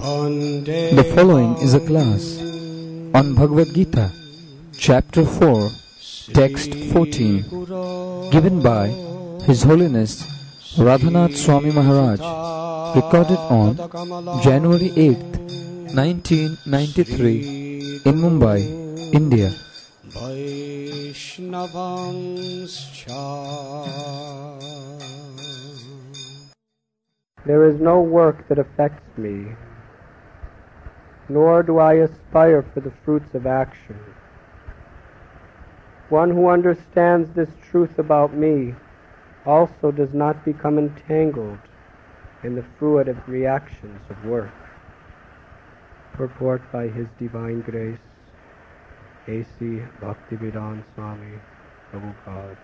The following is a class on Bhagavad Gita, Chapter 4, Text 14, given by His Holiness Radhanath Swami Maharaj, recorded on January 8th, 1993, in Mumbai, India. There is no work that affects me, nor do I aspire for the fruits of action. One who understands this truth about me also does not become entangled in the fruitive reactions of work. Purport by His Divine Grace, A.C. Bhaktivedanta Swami Prabhupada.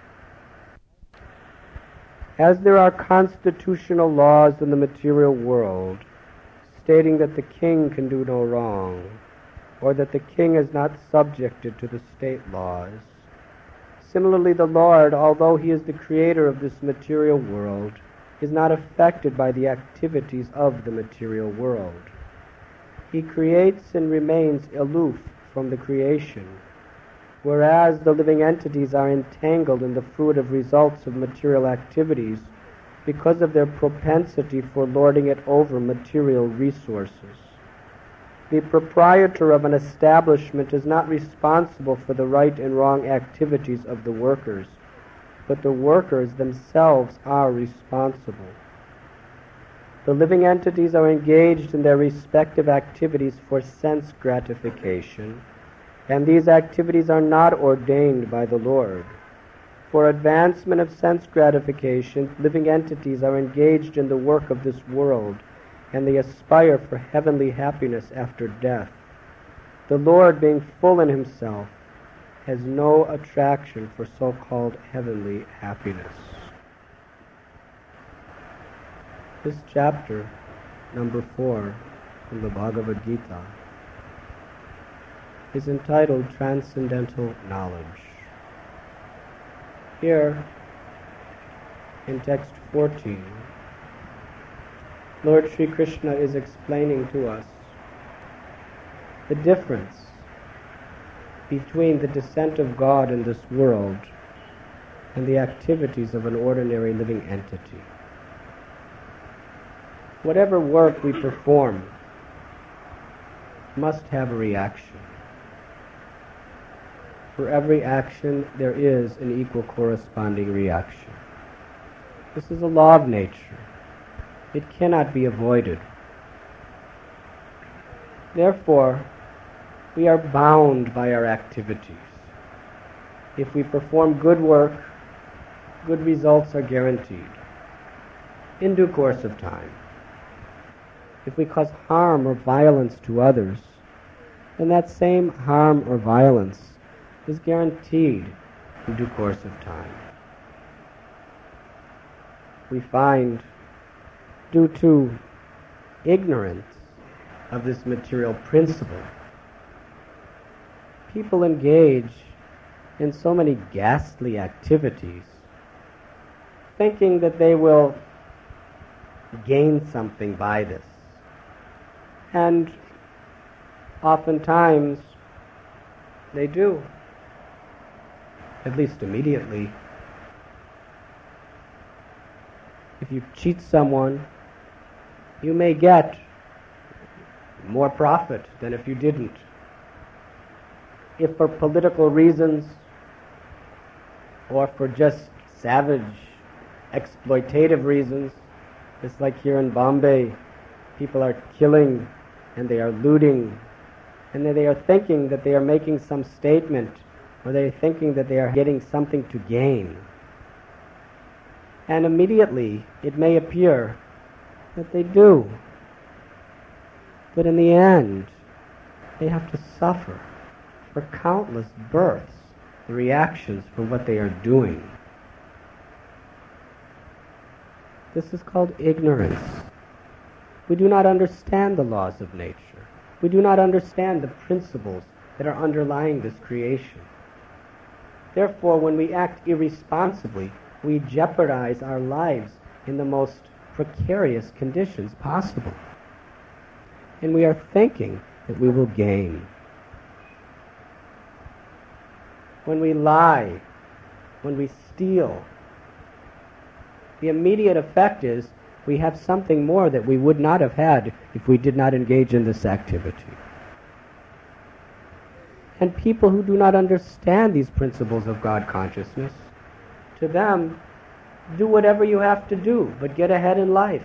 As there are constitutional laws in the material world stating that the king can do no wrong, or that the king is not subjected to the state laws, similarly the Lord, although He is the creator of this material world, is not affected by the activities of the material world. He creates and remains aloof from the creation, whereas the living entities are entangled in the fruitive results of material activities because of their propensity for lording it over material resources. The proprietor of an establishment is not responsible for the right and wrong activities of the workers, but the workers themselves are responsible. The living entities are engaged in their respective activities for sense gratification, and these activities are not ordained by the Lord. For advancement of sense gratification, living entities are engaged in the work of this world, and they aspire for heavenly happiness after death. The Lord, being full in Himself, has no attraction for so-called heavenly happiness. This chapter, number 4, from the Bhagavad Gita, is entitled Transcendental Knowledge. Here, in text 14, Lord Sri Krishna is explaining to us the difference between the descent of God in this world and the activities of an ordinary living entity. Whatever work we perform must have a reaction. For every action, there is an equal corresponding reaction. This is a law of nature. It cannot be avoided. Therefore, we are bound by our activities. If we perform good work, good results are guaranteed in due course of time. If we cause harm or violence to others, then that same harm or violence is guaranteed in due course of time. We find, due to ignorance of this material principle, people engage in so many ghastly activities, thinking that they will gain something by this. And oftentimes they do, at least immediately. If you cheat someone, you may get more profit than if you didn't. If for political reasons or for just savage, exploitative reasons, just like here in Bombay, people are killing and they are looting, and they are thinking that they are making some statement, or they are thinking that they are getting something to gain. And immediately it may appear that they do. But in the end, they have to suffer for countless births, the reactions for what they are doing. This is called ignorance. We do not understand the laws of nature. We do not understand the principles that are underlying this creation. Therefore, when we act irresponsibly, we jeopardize our lives in the most precarious conditions possible. and we are thinking that we will gain. When we lie, when we steal, the immediate effect is we have something more that we would not have had if we did not engage in this activity. And people who do not understand these principles of God consciousness, to them, do whatever you have to do, but get ahead in life.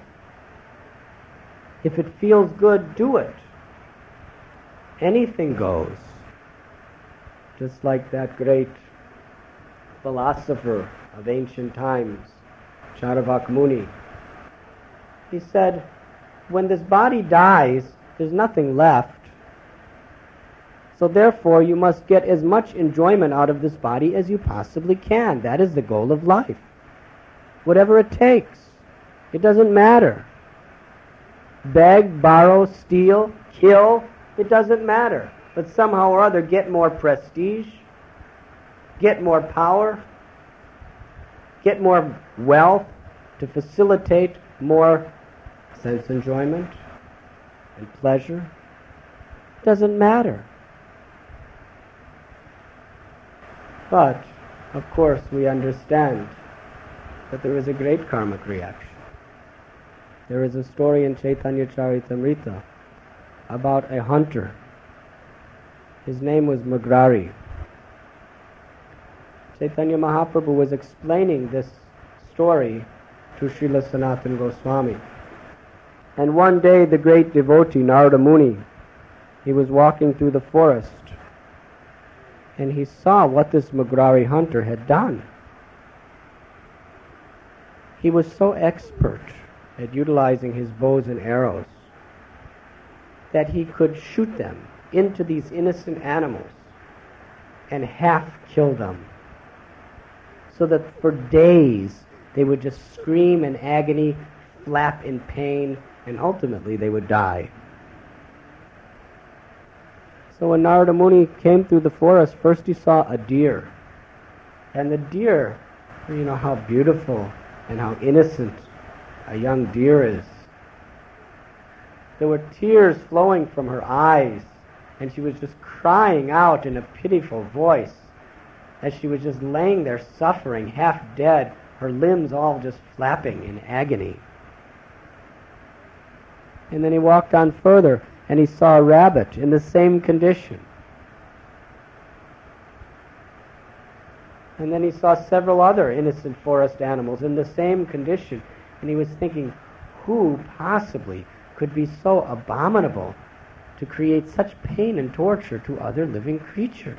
If it feels good, do it. Anything goes. Just like that great philosopher of ancient times, Charavak Muni. He said, when this body dies, there's nothing left. So therefore, you must get as much enjoyment out of this body as you possibly can. That is the goal of life. Whatever it takes. It doesn't matter. Beg, borrow, steal, kill, it doesn't matter. But somehow or other get more prestige, get more power, get more wealth to facilitate more sense enjoyment and pleasure. It doesn't matter. But, of course, we understand that there is a great karmic reaction. There is a story in Chaitanya Charitamrita about a hunter. His name was Magrari. Chaitanya Mahaprabhu was explaining this story to Srila Sanatana Goswami. And one day the great devotee Narada Muni, he was walking through the forest and he saw what this Magrari hunter had done. He was so expert at utilizing his bows and arrows that he could shoot them into these innocent animals and half kill them, so that for days they would just scream in agony, flap in pain, and ultimately they would die. So when Narada Muni came through the forest, first he saw a deer. And the deer, you know how beautiful and how innocent a young deer is. There were tears flowing from her eyes, and she was just crying out in a pitiful voice as she was just laying there suffering, half dead, her limbs all just flapping in agony. And then he walked on further, and he saw a rabbit in the same condition. And then he saw several other innocent forest animals in the same condition, and he was thinking, who possibly could be so abominable to create such pain and torture to other living creatures?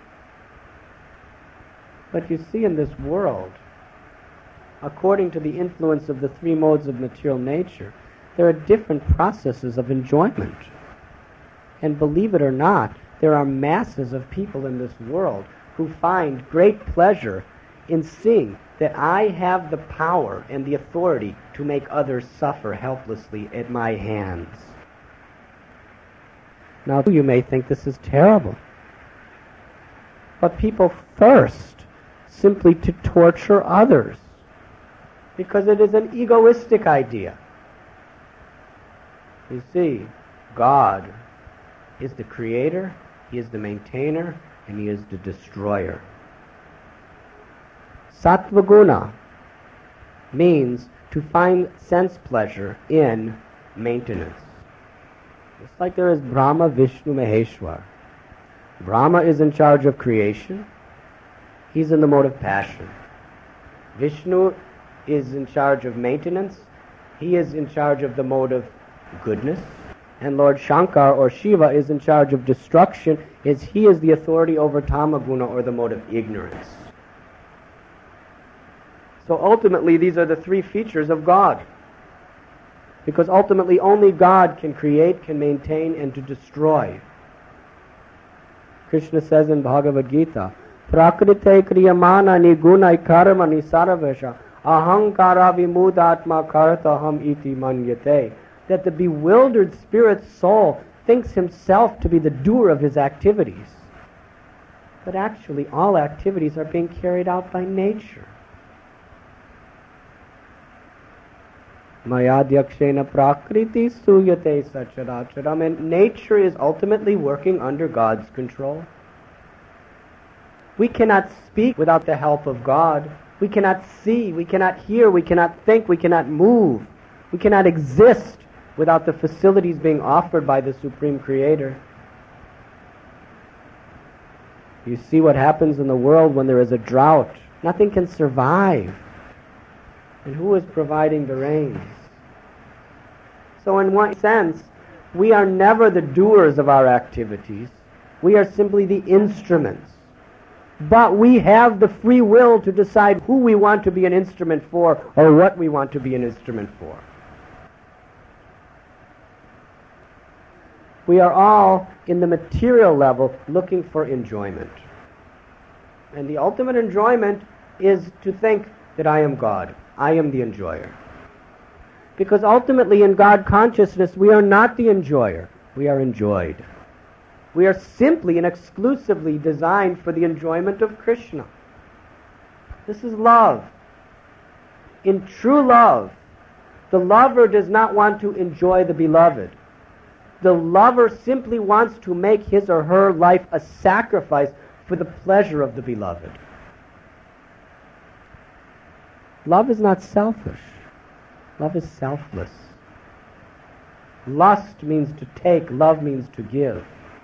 But you see, in this world, according to the influence of the three modes of material nature, there are different processes of enjoyment. And believe it or not, there are masses of people in this world who find great pleasure in seeing that I have the power and the authority to make others suffer helplessly at my hands. Now, you may think this is terrible, but people thirst simply to torture others because it is an egoistic idea. You see, God is the creator, He is the maintainer, and He is the destroyer. Sattvaguna means to find sense pleasure in maintenance. Just like there is Brahma, Vishnu, Maheshwar. Brahma is in charge of creation. He's in the mode of passion. Vishnu is in charge of maintenance. He is in charge of the mode of goodness. And Lord Shankar or Shiva is in charge of destruction, as he is the authority over Tamaguna, or the mode of ignorance. So ultimately these are the three features of God. Because ultimately only God can create, can maintain, and to destroy. Krishna says in Bhagavad Gita, Prakrite kriyamana nigunai karmani saravesha ahankara vimudatma kartaham iti manyate. That the bewildered spirit soul thinks himself to be the doer of his activities. But actually all activities are being carried out by nature. Mayadhyakshena prakriti suyate sacharacharam. And nature is ultimately working under God's control. We cannot speak without the help of God. We cannot see, we cannot hear, we cannot think, we cannot move. We cannot exist without the facilities being offered by the Supreme Creator. You see what happens in the world when there is a drought. Nothing can survive. And who is providing the rains? So in one sense, we are never the doers of our activities. We are simply the instruments. But we have the free will to decide who we want to be an instrument for or what we want to be an instrument for. We are all, in the material level, looking for enjoyment. And the ultimate enjoyment is to think that I am God. I am the enjoyer. Because ultimately in God consciousness, we are not the enjoyer. We are enjoyed. We are simply and exclusively designed for the enjoyment of Krishna. This is love. In true love, the lover does not want to enjoy the beloved. The lover simply wants to make his or her life a sacrifice for the pleasure of the beloved. Love is not selfish. Love is selfless. Lust means to take, love means to give.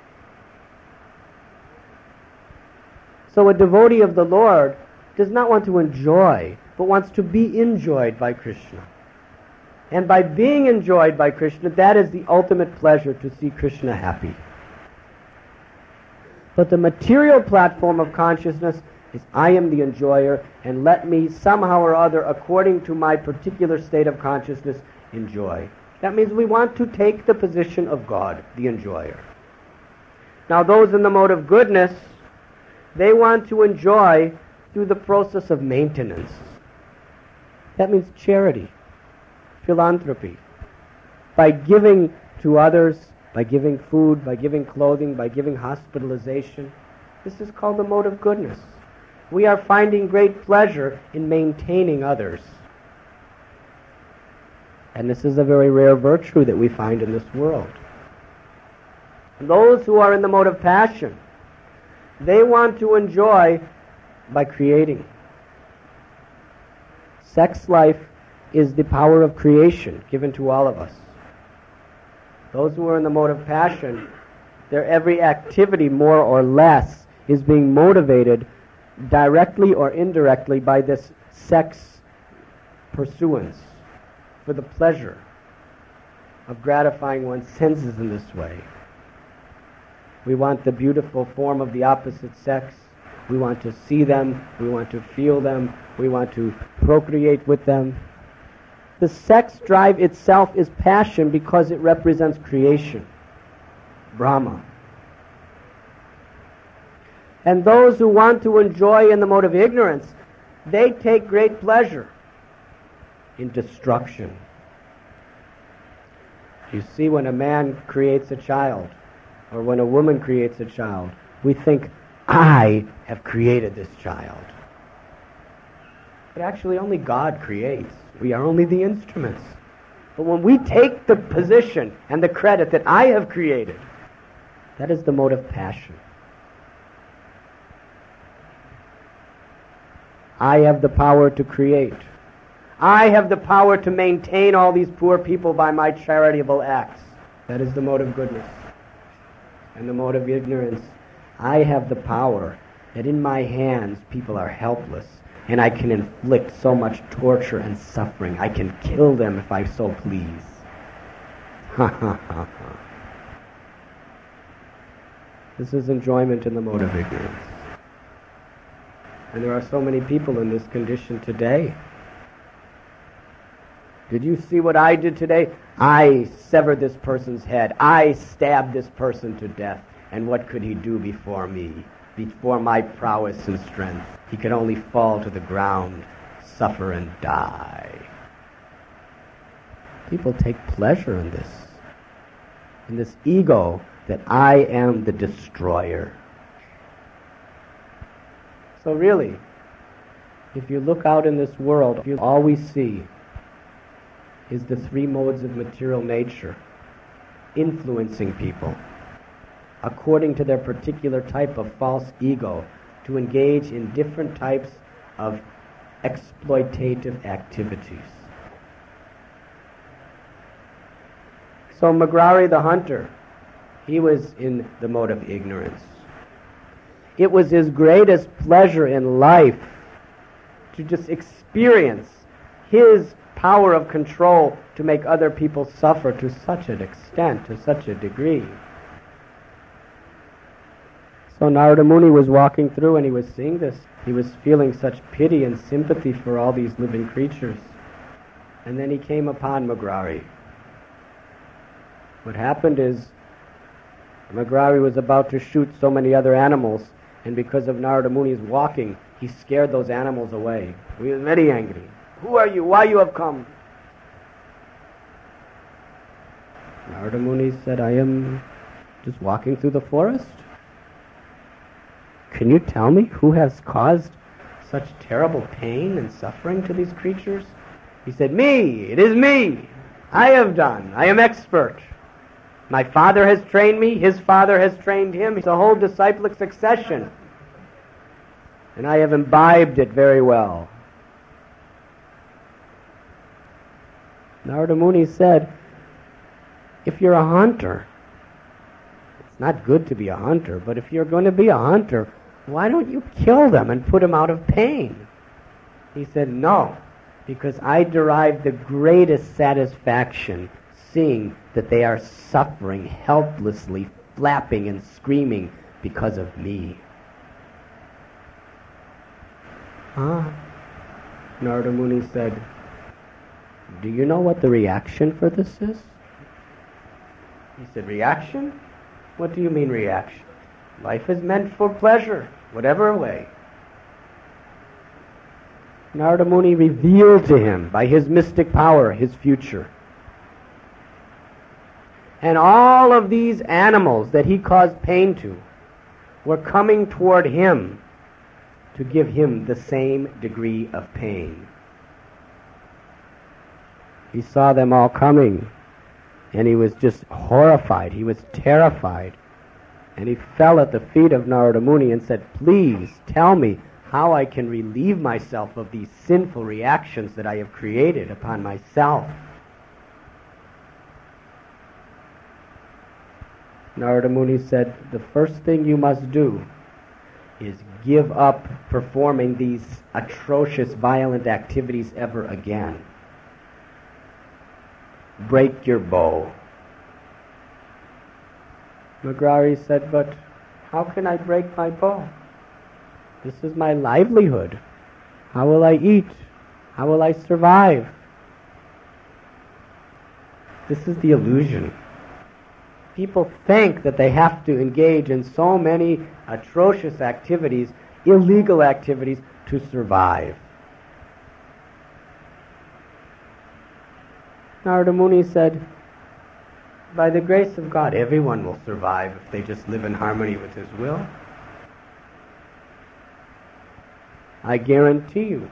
So a devotee of the Lord does not want to enjoy, but wants to be enjoyed by Krishna. And by being enjoyed by Krishna, that is the ultimate pleasure, to see Krishna happy. But the material platform of consciousness is I am the enjoyer, and let me somehow or other, according to my particular state of consciousness, enjoy. That means we want to take the position of God, the enjoyer. Now those in the mode of goodness, they want to enjoy through the process of maintenance. That means charity, philanthropy. By giving to others, by giving food, by giving clothing, by giving hospitalization. This is called the mode of goodness. We are finding great pleasure in maintaining others. And this is a very rare virtue that we find in this world. Those who are in the mode of passion, they want to enjoy by creating. Sex life is the power of creation given to all of us. Those who are in the mode of passion, their every activity, more or less, is being motivated directly or indirectly by this sex pursuance for the pleasure of gratifying one's senses in this way. We want the beautiful form of the opposite sex. We want to see them. We want to feel them. We want to procreate with them. The sex drive itself is passion because it represents creation, Brahma. And those who want to enjoy in the mode of ignorance, they take great pleasure in destruction. You see, when a man creates a child, or when a woman creates a child, we think, I have created this child. But actually only God creates. We are only the instruments. But when we take the position and the credit that I have created, that is the mode of passion. I have the power to create. I have the power to maintain all these poor people by my charitable acts. That is the mode of goodness. And the mode of ignorance, I have the power that in my hands people are helpless, and I can inflict so much torture and suffering. I can kill them if I so please. Ha ha ha ha. This is enjoyment in the mode of ignorance. And there are so many people in this condition today. Did you see what I did today? I severed this person's head. I stabbed this person to death. And what could he do before me? Before my prowess and strength? He could only fall to the ground, suffer and die. People take pleasure in this ego that I am the destroyer. So really, if you look out in this world, you always see is the three modes of material nature, influencing people according to their particular type of false ego to engage in different types of exploitative activities. So Magrari the hunter, he was in the mode of ignorance. It was his greatest pleasure in life to just experience his power of control to make other people suffer to such an extent, to such a degree. So Narada Muni was walking through and he was seeing this. He was feeling such pity and sympathy for all these living creatures. And then he came upon Magrari. What happened is Magrari was about to shoot so many other animals, and because of Narada Muni's walking, he scared those animals away. He was very angry. Who are you? Why you have come? Narada Muni said, I am just walking through the forest. Can you tell me who has caused such terrible pain and suffering to these creatures? He said, me! It is me! I have done. I am expert. My father has trained me. His father has trained him. It's a whole disciplic succession. And I have imbibed it very well. Narada Muni said, if you're a hunter, it's not good to be a hunter, but if you're going to be a hunter, why don't you kill them and put them out of pain? He said, no, because I derive the greatest satisfaction seeing that they are suffering helplessly, flapping and screaming because of me. Narada Muni said, do you know what the reaction for this is? He said, reaction? What do you mean reaction? Life is meant for pleasure, whatever way. Narada Muni revealed to him by his mystic power his future. And all of these animals that he caused pain to were coming toward him to give him the same degree of pain. He saw them all coming, and he was just horrified. He was terrified. And he fell at the feet of Narada Muni and said, please tell me how I can relieve myself of these sinful reactions that I have created upon myself. Narada Muni said, the first thing you must do is give up performing these atrocious, violent activities ever again. Break your bow. Magrari said, but how can I break my bow? This is my livelihood. How will I eat? How will I survive? This is the illusion. People think that they have to engage in so many atrocious activities, illegal activities, to survive. Narada Muni said, by the grace of God, everyone will survive if they just live in harmony with His will. I guarantee you.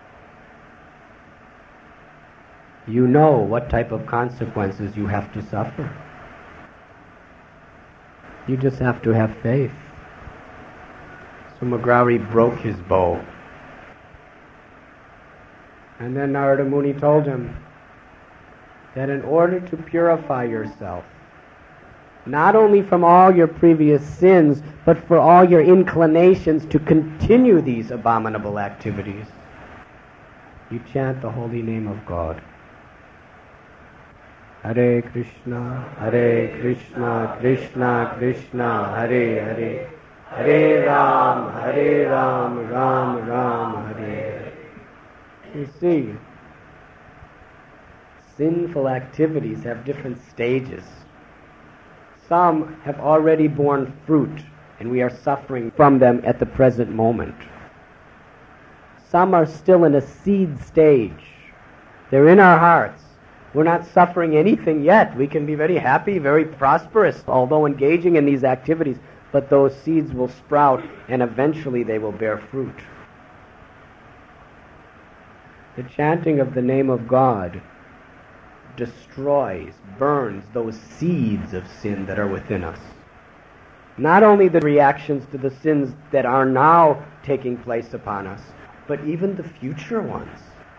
You know what type of consequences you have to suffer. You just have to have faith. So Magrari broke his bow. And then Narada Muni told him that in order to purify yourself, not only from all your previous sins, but for all your inclinations to continue these abominable activities, you chant the holy name of God. Hare Krishna, Krishna Krishna, Hare Hare, Hare Ram, Ram Ram, Hare Hare. You see, sinful activities have different stages. Some have already borne fruit, and we are suffering from them at the present moment. Some are still in a seed stage. They're in our hearts. We're not suffering anything yet. We can be very happy, very prosperous, although engaging in these activities, but those seeds will sprout, and eventually they will bear fruit. The chanting of the name of God destroys, burns those seeds of sin that are within us. Not only the reactions to the sins that are now taking place upon us, but even the future ones.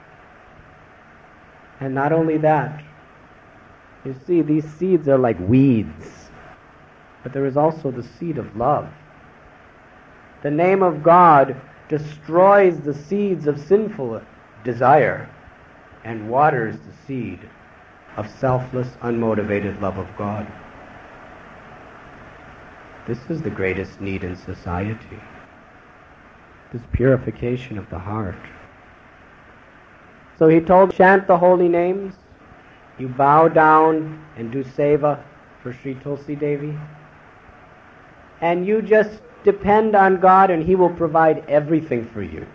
And not only that, you see, these seeds are like weeds, but there is also the seed of love. The name of God destroys the seeds of sinful desire and waters the seed of selfless, unmotivated love of God. This is the greatest need in society, this purification of the heart. So he told, chant the holy names, you bow down and do seva for Sri Tulsi Devi, and you just depend on God and He will provide everything for you.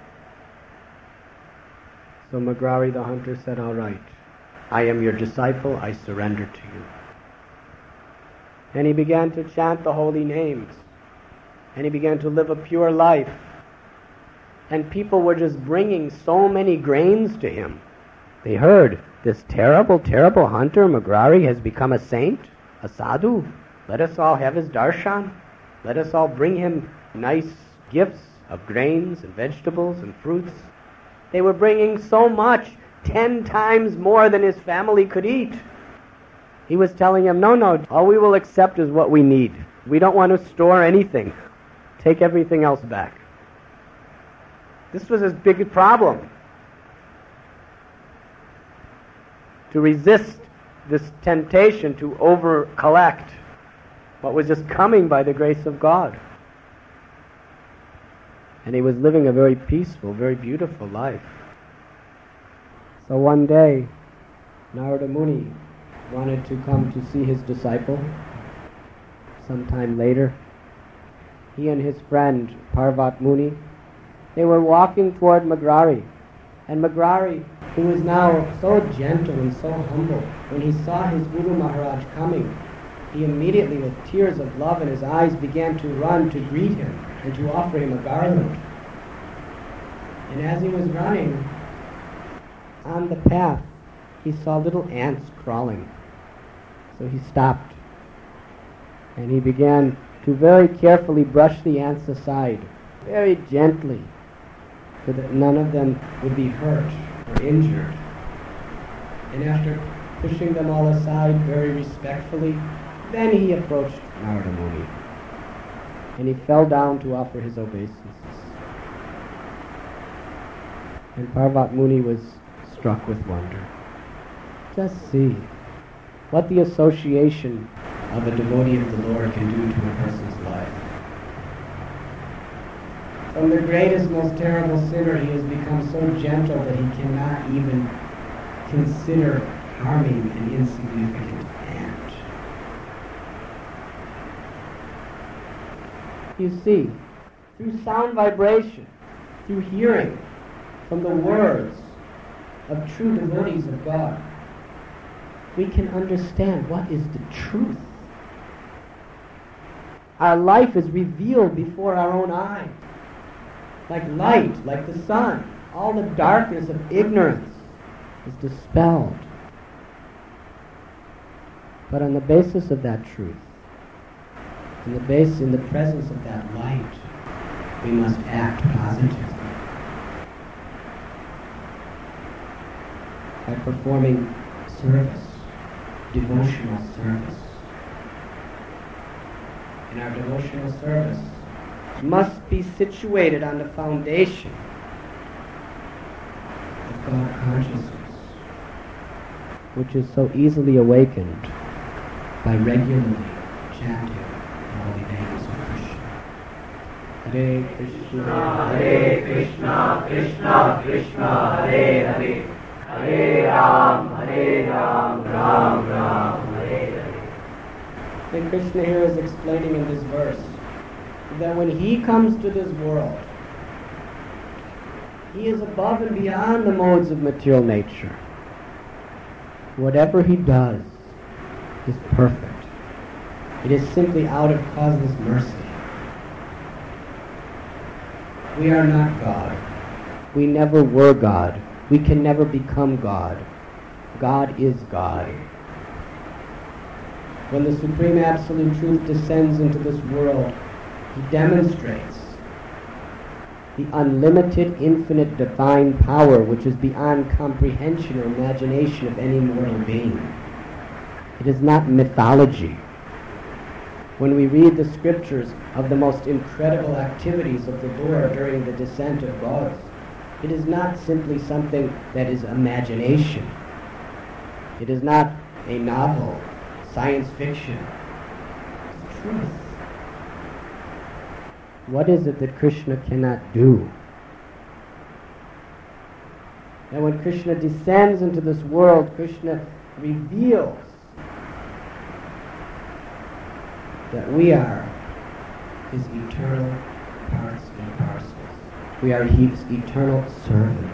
So Magrari the hunter said, all right, I am your disciple, I surrender to you. And he began to chant the holy names, and he began to live a pure life. And people were just bringing so many grains to him. They heard, this terrible, terrible hunter, Magrari, has become a saint, a sadhu. Let us all have his darshan. Let us all bring him nice gifts of grains and vegetables and fruits. They were bringing so much, 10 times more than his family could eat. He was telling him, no, all we will accept is what we need. We don't want to store anything. Take everything else back. This was his big problem. To resist this temptation to over-collect what was just coming by the grace of God. And he was living a very peaceful, very beautiful life. So one day, Narada Muni wanted to come to see his disciple. Sometime later, he and his friend Parvat Muni, they were walking toward Magrari. And Magrari, who was now so gentle and so humble, when he saw his Guru Maharaj coming, he immediately, with tears of love in his eyes, began to run to greet him and to offer him a garland. And as he was running on the path, he saw little ants crawling. So he stopped, and he began to very carefully brush the ants aside, very gently, so that none of them would be hurt or injured. And after pushing them all aside very respectfully, then he approached Narada Muni, and he fell down to offer his obeisances. And Parvat Muni was struck with wonder. Just see what the association of a devotee of the Lord can do to a person's life. From the greatest, most terrible sinner, he has become so gentle that he cannot even consider harming an insignificant ant. You see, through sound vibration, through hearing from the words of true devotees of God, we can understand what is the truth. Our life is revealed before our own eyes. Like light, like the sun, all the darkness of ignorance is dispelled. But on the basis of that truth, in the presence of that light, we must act positively by performing service, devotional service. And our devotional service must be situated on the foundation of God consciousness, which is so easily awakened by regularly chanting the holy names of Krishna. Hare Krishna, Hare Krishna, Krishna Krishna, Hare Hare, Hare Ram, Ram Ram, Hare Hare. And Krishna here is explaining in this verse that when he comes to this world, he is above and beyond the modes of material nature. Whatever he does is perfect. It is simply out of causeless mercy. We are not God. We never were God. We can never become God. God is God. When the Supreme Absolute Truth descends into this world, he demonstrates the unlimited, infinite, divine power which is beyond comprehension or imagination of any mortal being. It is not mythology. When we read the scriptures of the most incredible activities of the Lord during the descent of God, it is not simply something that is imagination. It is not a novel, science fiction. It's truth. What is it that Krishna cannot do? And when Krishna descends into this world, Krishna reveals that we are his eternal parts and parcels. We are his eternal servants.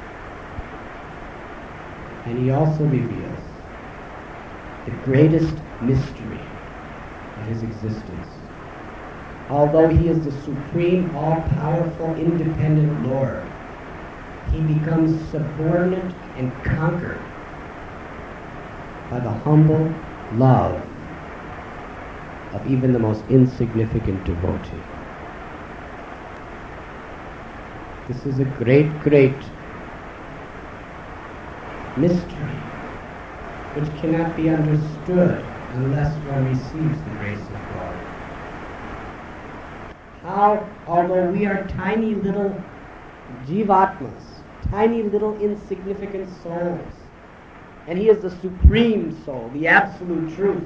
And he also reveals the greatest mystery of his existence. Although he is the supreme, all-powerful, independent Lord, he becomes subordinate and conquered by the humble love of even the most insignificant devotee. This is a great, great mystery which cannot be understood unless one receives the grace of God. How, although we are tiny little jivatmas, tiny little insignificant souls, and he is the supreme soul, the absolute truth,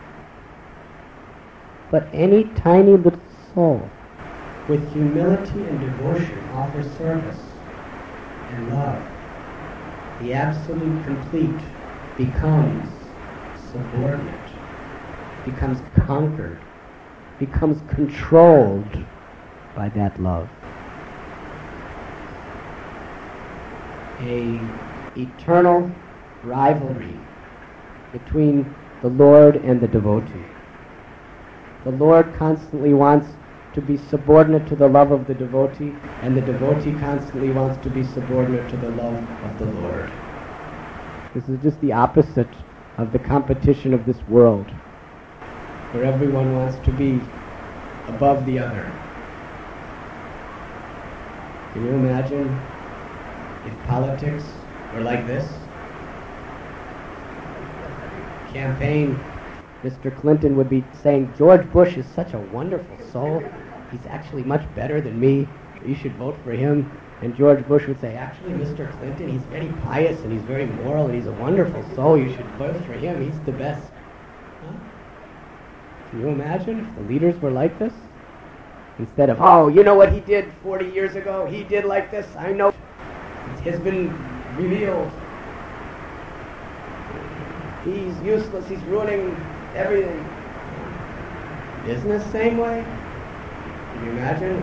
but any tiny little soul with humility and devotion offers service and love. The absolute complete becomes subordinate, becomes conquered, becomes controlled by that love. An eternal rivalry between the Lord and the devotee. The Lord constantly wants to be subordinate to the love of the devotee, and the devotee constantly wants to be subordinate to the love of the Lord. This is just the opposite of the competition of this world, where everyone wants to be above the other. Can you imagine if politics were like this? Campaign, Mr. Clinton would be saying, George Bush is such a wonderful soul. He's actually much better than me. You should vote for him. And George Bush would say, actually, Mr. Clinton, he's very pious and he's very moral and he's a wonderful soul. You should vote for him. He's the best. Huh? Can you imagine if the leaders were like this? Instead of, oh, you know what he did 40 years ago? He did like this. I know. It has been revealed. He's useless. He's ruining everything. Business, same way. Can you imagine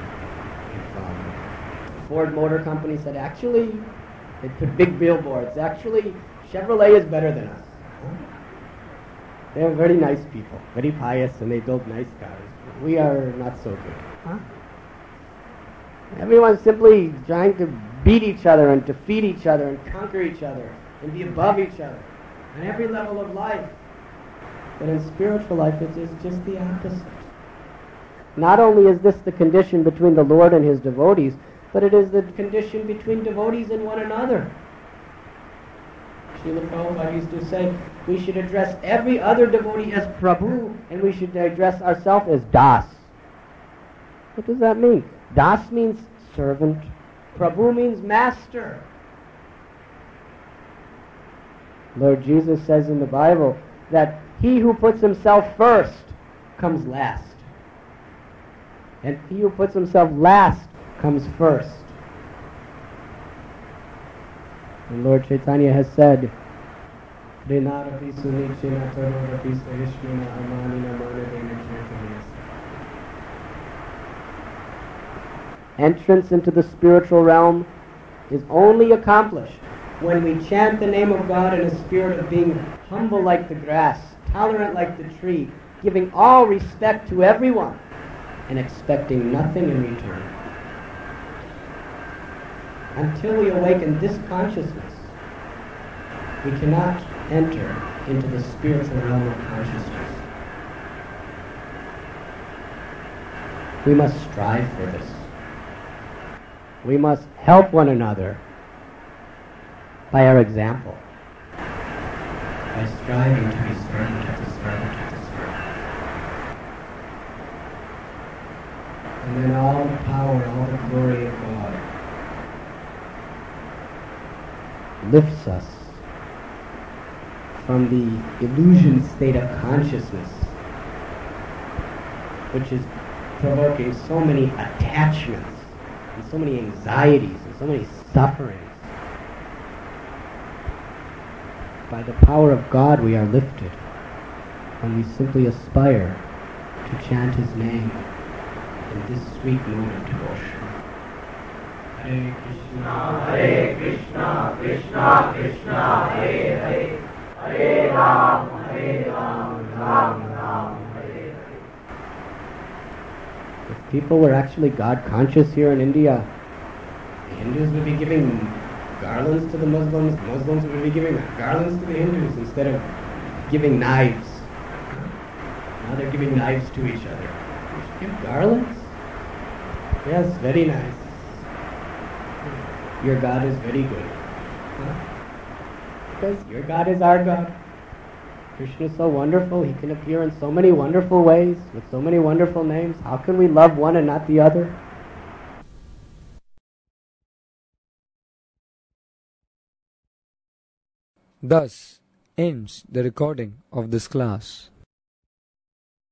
if Ford Motor Company said, actually, they put big billboards, actually, Chevrolet is better than us. They're very nice people, very pious, and they build nice cars. We are not so good. Huh? Everyone's simply trying to beat each other and defeat each other and conquer each other and be above each other on every level of life. But in spiritual life, it is just the opposite. Not only is this the condition between the Lord and his devotees, but it is the condition between devotees and one another. Srila Prabhupada used to say, we should address every other devotee as Prabhu, and we should address ourselves as Das. What does that mean? Das means servant. Prabhu means master. Lord Jesus says in the Bible that he who puts himself first comes last. And he who puts himself last comes first. And Lord Chaitanya has said, entrance into the spiritual realm is only accomplished when we chant the name of God in a spirit of being humble like the grass, tolerant like the tree, giving all respect to everyone, and expecting nothing in return. Until we awaken this consciousness, We cannot enter into the spiritual realm of consciousness. We must strive for this. We must help one another by our example, by striving to be servant of the servant of the servant. And then all the power, all the glory of God lifts us from the illusion state of consciousness, which is provoking so many attachments and so many anxieties and so many sufferings. By the power of God we are lifted when we simply aspire to chant His name in this sweet mode of devotion. Hare Krishna, Krishna Krishna, Hare Hare, Hare Ram, Ram Ram, Hare Hare. If people were actually God conscious here in India, the Hindus would be giving garlands to the Muslims, Muslims would be giving garlands to the Hindus instead of giving knives. Now they're giving knives to each other. You should give garlands? Yes, very nice. Your God is very good. Because your God is our God. Krishna is so wonderful. He can appear in so many wonderful ways, with so many wonderful names. How can we love one and not the other? Thus ends the recording of this class.